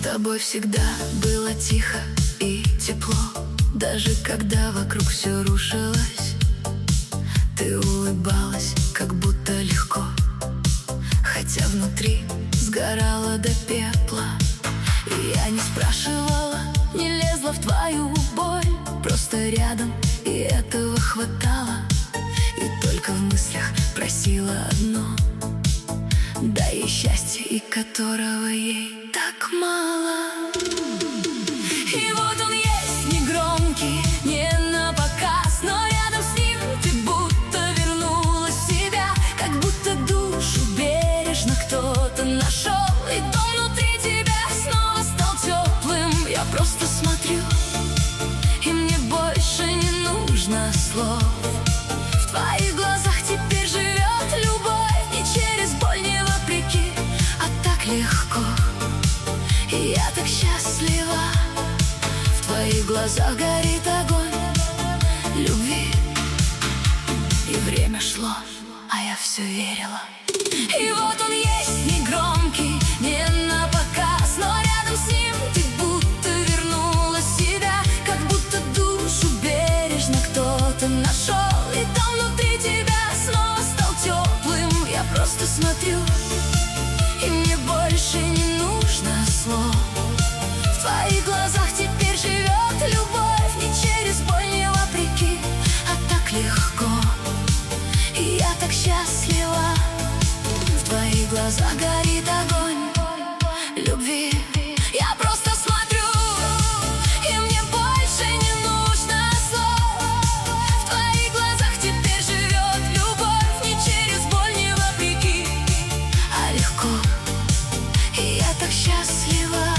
тобой всегда было тихо и тепло, даже когда вокруг все рушилось. Ты улыбалась, как будто легко, хотя внутри сгорала до пепла. И я не спрашивала, не лезла в твою боль, просто рядом, и этого хватало. И только в мыслях просила одно: дай ей счастье, и которого ей так мало. И вот он есть, негромкий, не на показ, но рядом с ним ты будто вернулась в себя, как будто душу бережно кто-то нашел, и дом внутри тебя снова стал теплым. Я просто смотрю, и мне больше не нужно слов. В твоих глазах теперь живет любовь, не через боль, не вопреки, а так легко. И я так счастлива. В твоих глазах горит огонь любви. И время шло, а я все верила. И вот он есть, негромкий, не на показ, но рядом с ним ты будто вернулась в себя, как будто душу бережно кто-то нашел, и там внутри тебя снова стал теплым. Я просто смотрю, и мне больше не нужно слов. В твоих глазах теперь живет любовь, не через боль, не вопреки, а так легко. И я так счастлива. В твоих глазах горит огонь любви. Я просто смотрю, и мне больше не нужно слов. В твоих глазах теперь живет любовь, не через боль, не вопреки, а легко. И я так счастлива.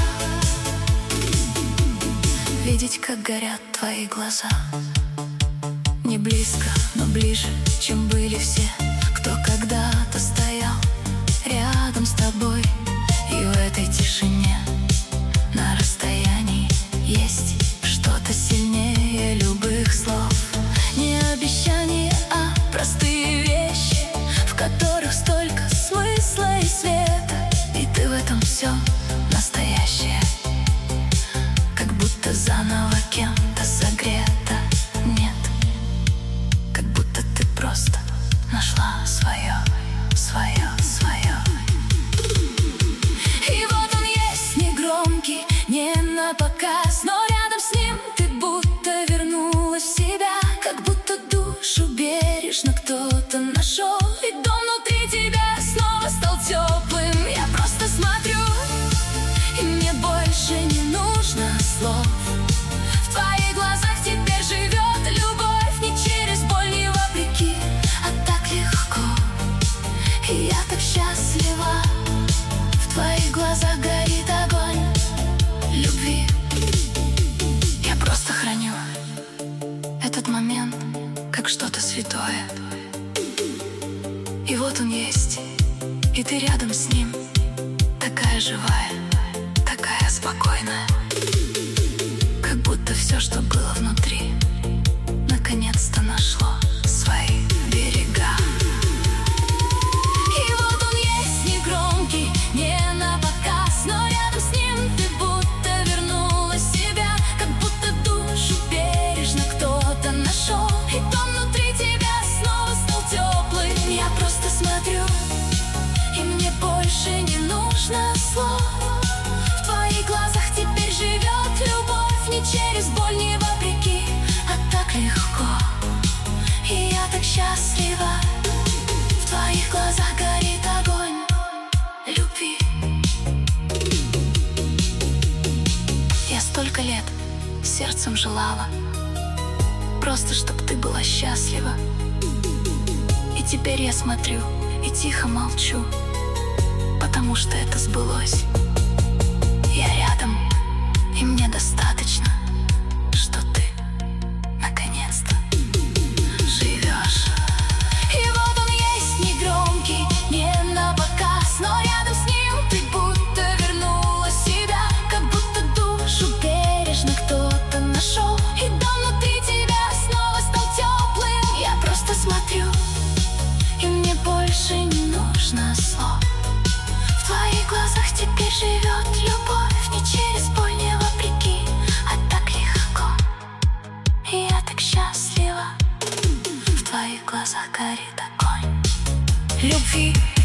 Видеть, как горят твои глаза, не близко, но ближе, чем были все, кто когда-то стоял рядом с тобой. И в этой тишине, на расстоянии, есть что-то сильнее любых слов. Не обещания, а простые вещи, в которых столько смысла и света. И ты в этом все настоящее, как будто заново кем-то согрета. Нет, как будто ты просто нашла свое, свое, свое. И вот он есть, негромкий, не на показ, но рядом с ним ты будто вернулась в себя, как будто душу бережно кто-то нашел, и дом внутри тебя снова стал теплым. Я просто смотрю, и мне больше не нужно слов. В твоих глазах теперь живет любовь, не через боль, не вопреки, а так легко. И я так счастлива. В твоих глазах горит огонь любви. Я просто храню этот момент как что-то святое. И вот он есть, и ты рядом с ним, такая живая, такая спокойная, как будто все, что было внутри, наконец-то нашло свои берега. И вот он есть, негромкий, не на показ, но рядом с ним ты будто вернулась в себя, как будто душу бережно кто-то нашел, и дом внутри тебя снова стал теплым. Я просто смотрю, и мне больше не нужно слов. В твоих глазах теперь живет любовь, не через боль, не вопреки, а так легко. И я так счастлива. В твоих глазах горит огонь любви. Я столько лет сердцем желала, просто чтоб ты была счастлива. И теперь я смотрю и тихо молчу, потому что это сбылось. Я рядом, и мне достаточно, что ты наконец-то живешь. И вот он есть, негромкий, не на показ, но рядом с ним ты будто вернулась в себя, как будто душу бережно кто-то нашел, и дом внутри тебя снова стал теплым. Я просто смотрю, и мне больше не нужно слов. В твоих глазах теперь твоих глазах горит огонь любви.